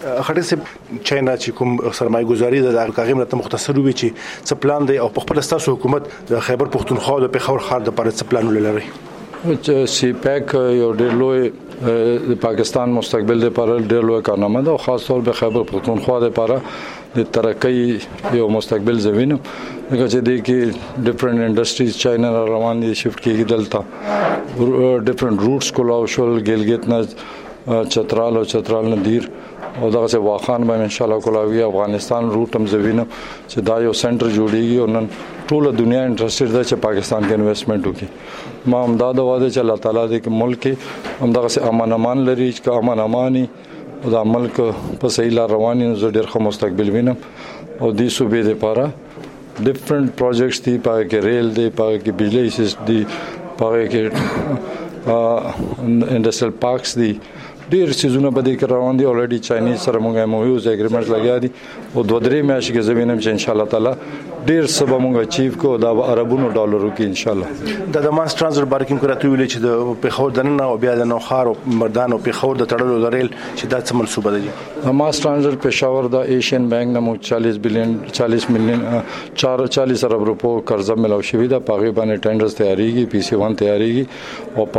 خټه سه چاینا چې کوم سرمایه گذاري د هغه ملت مختصر وي چې څه پلان دی او په خپل ستاسو حکومت د خیبر پختونخوا د پیښور ښار د لپاره څه پلان لري؟ سی پیک یو ډېر لوی د پاکستان مستقبل لپاره ډېر لوی کارنامه ده او خاص طور په خیبر پختونخوا لپاره د ترقۍ یو مستقبل زمينه دغه چې د کې ډیفرنٹ انډستریز چاینا روان دي شفت کیږي دلته ډیفرنٹ روټس کولاو شول ګلګت نه چترال ندیر او دغه څه واخان باندې ان شاء الله کولاوي افغانستان روټ هم زوینه چې دا یو سنټر جوړیږي او نن ټول دنیا انټرېسټډ ده چې پاکستان کې انویسټمنٹ وکړي ما امداد واده چې الله تعالی دې ملک کې هم دغه څه امان لري چې امان اماني او د ملک په صحیح لار رواني نو ډېر ښه مستقبل وینم او دې صوبې لپاره ډیفرنٹ پروجیکټس دي پاره کې ریل دي پاره کې بجلی سیستم دي پاره کې انډستریل پارکس دي ډیر سيزونه به د روان دي اوريدي چاینيز سره موږ مویوز اګریمنټ لګیا دي او 2-3 میاشتې کې زمينم چې ان شاء الله تعالی ډیر سبا موږ اچیو کو دا عربونو ډالرو کې ان شاء الله د ماس ترانزیت بارکینګ کراته ویل چې د پیښور دننه او بیا د نوخار او مردان او پیښور د تړلو لرل چې دا څه منسوبه ده د ماس ترانزیت پېښور د ایشین بانک نه 40 مليون 40 ارب روپو قرضه ملو شوې ده پاغي باندې ټینډرز تیاریږي PC1 تیاریږي او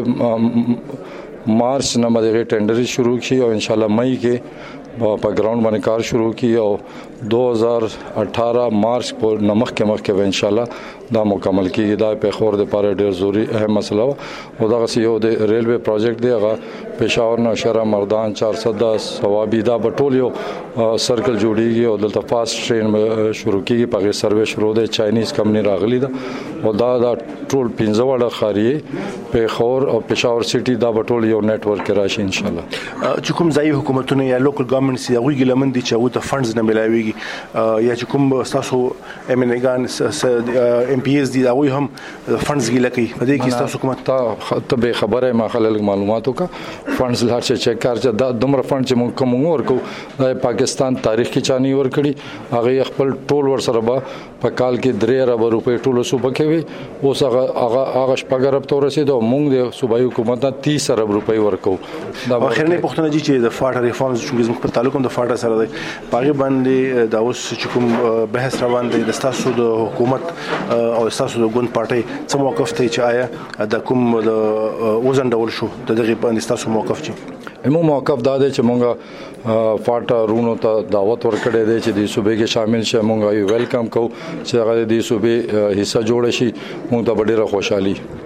په مارچ نه مده ټینډر شروع کی او ان شاء الله مئی کې په ګراوند باندې کار شروع کی او 2018 مارچ په نمخ کې ان شاء الله دا مکمل کیږي دا په خور د پاره ډیر ضروری اهم مسله او دا یو د ریلوی پروجیکټ دی هغه پېښور نوشهره مردان 410 ثوابي دا بټول یو سرکل جوړیږي او دلته فاست ټرین شروع کیږي په سروې شروع دی چاینیز کمپنی راغلی دا او دا ټول 15 وړه خاري پېښور او پېښور سټي دا بټول یو نتورک راشي ان شاء الله چې کوم ځای حکومتونه یا لوکل ګورنمنټس یا ویګل لمن دي چې او ته فندز نه ملاويږي یا چې کوم تاسو MNGان MPs دي دا وي هم فندز ګیله کوي په دې کې تاسو حکومت ته به خبره ما خلک معلوماتو کا فندز لار چې چک کار چې دا دومره فند چې موږ کوم ورکو د پاکستان تاریخ کې چاني ور کړی هغه خپل ټول ور سره په کال کې 3 ارب روپے ټول صوبه کې وي اوس هغه شپږ ارب تور رسید او موږ د صوبایي حکومت 30 ارب روپے ورکو دا اخرنه پښتنه دي چې د فاټ ریفارمز چې موږ په تعلق د فاټ سره دی پاغي باندې دا اوس چې کوم بحث روان دی د تاسو د حکومت او تاسو د ګوند پارټي څه موقف ته چې آیا د کوم د وزن ډول شو دغه باندې تاسو موقف چې مو موقف دا دی چې مونږه فاټا رونو ته دعوت ورکړې دی چې د صوبې کې شامل شي مونږه ویلکم کو چې هغه د صوبې حصہ جوړ شي مونږ ته ډېره خوشحالي